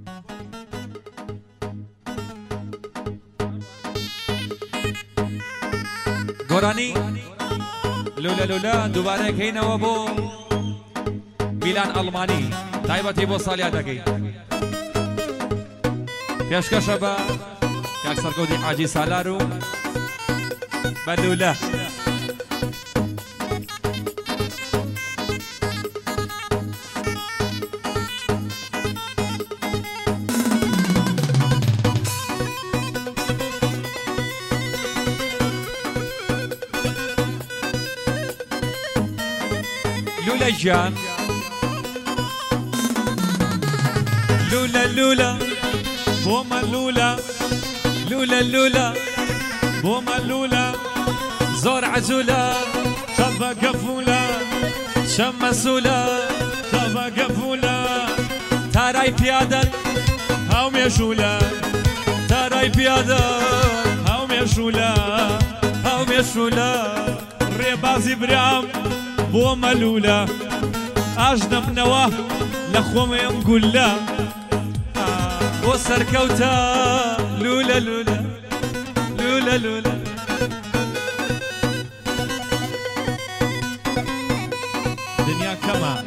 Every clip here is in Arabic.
گۆرانی لولا دووبارە کەینەوە بۆ میلان ئەڵمانی تایبەتی بۆ ساڵیادەکەی پێشکەشە بە کاک سەرکەوتی حاجی سالار و بە لولە لولا جان لولا بوما لولا بوما لولا زور عزولا شبا قفولا شمسولا شبا قفولا تاراي بيادل هاوم يشولا تاراي بيادل هاوم يشولا ريبازي برام بوما لولا أجنب نواه لخوم ينقول لا وسركوتا لولا دنيا كما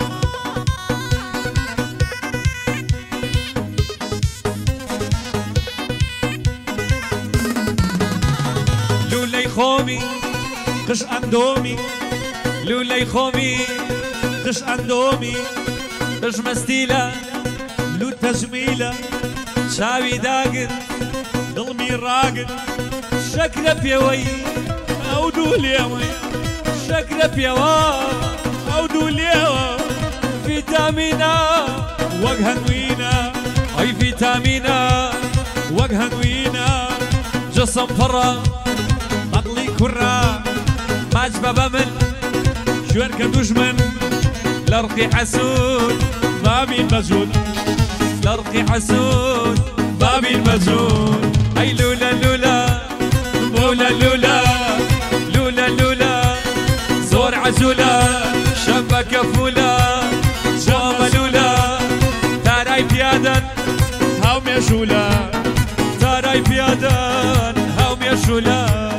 لولا يخومي قش اندومي لولا يخومي قش اندومي قش مستيلة لو تجميلة شاوي داقن ظلمي راقن شكله بيوي او دوليوي شكله بيوي او دوليوي فيتامينا وجها نوينا اي فيتامينا وجها نوينا جسم فرة بطلي كرة ماجبة بمن شوركة دجمن لرقي حسود بابي المجود لرقي حسود بابي المجود اي لولا زور عزولا شبكة فولا جامة لولا تاراي بيادن هاوم يشولا تاراي بيادن هاوم يشولا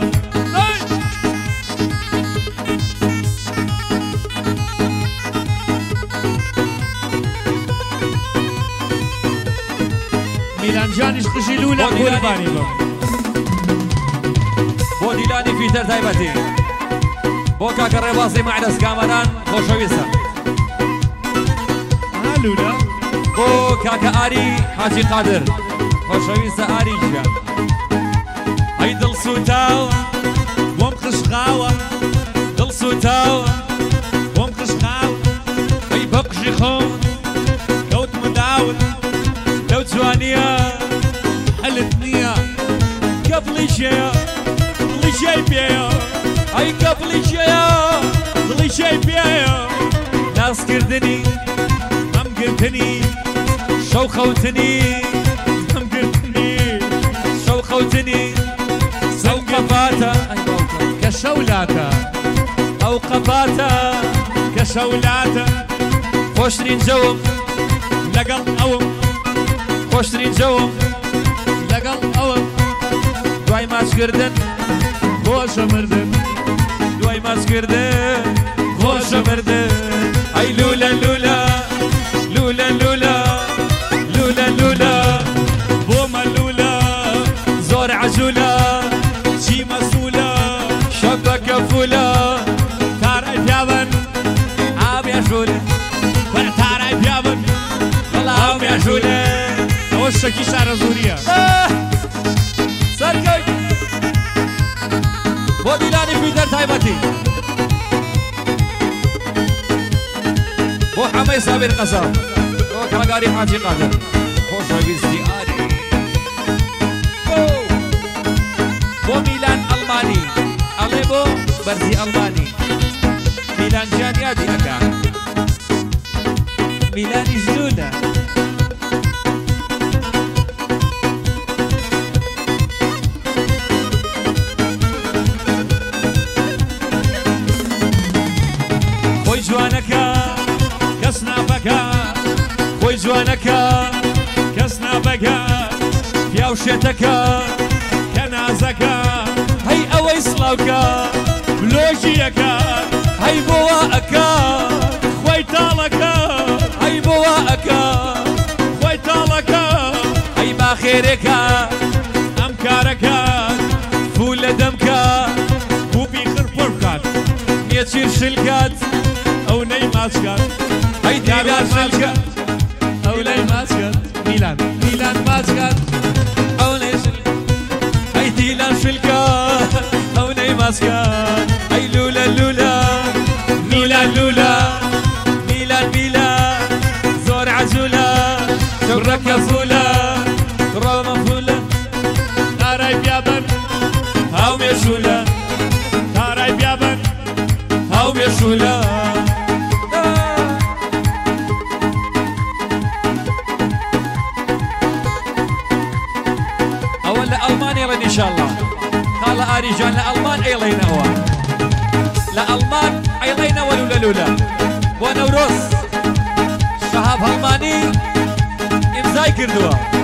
میلان جانیش قشی لولا قربانی بۆ دیلانی فیتر تایبەتی بۆ کاکە ڕێبازی مەعرەس کامەران خۆشەویستە لولا بۆ کاکە ئاری حاجی قادر خۆشەویستە ئاری ژیان ئەی دڵ سوتاوە بۆم قشقاوە دڵ سوتاوە بۆم قشقاوە ئەی بە قژی خۆم کەوت منداوت لەو جوانیە حەلت نییە کەفڵی شەیە دڵی شەی پێیە ئەی کەفڵی شەیە دڵی شەی پێیە ناسکردنی هەمگرتنی شەو خەوتنی هەمگرتنی شەو خەوتنی ئەو قەپاتە کە شەولاتە ئەو قەپاتە کە شەولاتە خۆشترین جەوم لەگەڵ ئەوم خۆشترین جەوم لەگەڵ ئەوم دوای ماچکردن خۆشە مردن دوای ماچکردن خۆشە مردن ئەی لولا بۆمە لولا زۆر عەجوولە چی مەسوولە شەبەکە فولە تارای پیاوەن ئاوی ئەژوولە تارای پیاوەن ئاوی ئەژوولە ئەوە شەکی شارە زوریە سەرکەوت بۆ دیلانی فیتر تایبەتی بۆ حەمەی سابیر قەزاو بۆ کاگاری حاجی قادر خۆشەویستی ئاری بۆ میلان ئەڵمانی ئەڵێ بۆ بەرزی ئەڵمانی میلان جیان یادی ئەکا میلانی ژنونە خۆی جوانەکە کەس ناپەکە خۆی جوانەکە کەس ناپەکە شێتەکە پیاو شێتەکە کە نازەکە هەی ئەوەی سڵاوکە بلۆژیەکە هەی بۆوە ئەکە خۆی تاڵەکە هەی بۆوە ئەکە خۆی تاڵەکە هەی باخێرێکە ئەم کارەکە فول لە دەمکە بووبی خرپڕ بکات نیەچیر شلکات ئەو نەی ماچکات هەی دیلان ماچکە ئەو نەی ماچکات میلان ماچکات ئەو نەی هەی دیلان شلکات ئەو نەی ماچکات هەی لولە لولە میلان لولە میلان زۆر عەجوولە شەڕەکە فولە ڕۆمە فولە تارای بیابن هاو مێشولە تارای بیابن هاو مێشولە ئەوە لە ئەڵمان ئێڵێن ئینشاءالله خاڵە ئاریجان لە ئەڵمان ئێڵێنەوە لە ئەڵمان ئێڵێنەوە لولە بۆ نەورۆز شەهاب هەڵمانی ئیمزای کردووە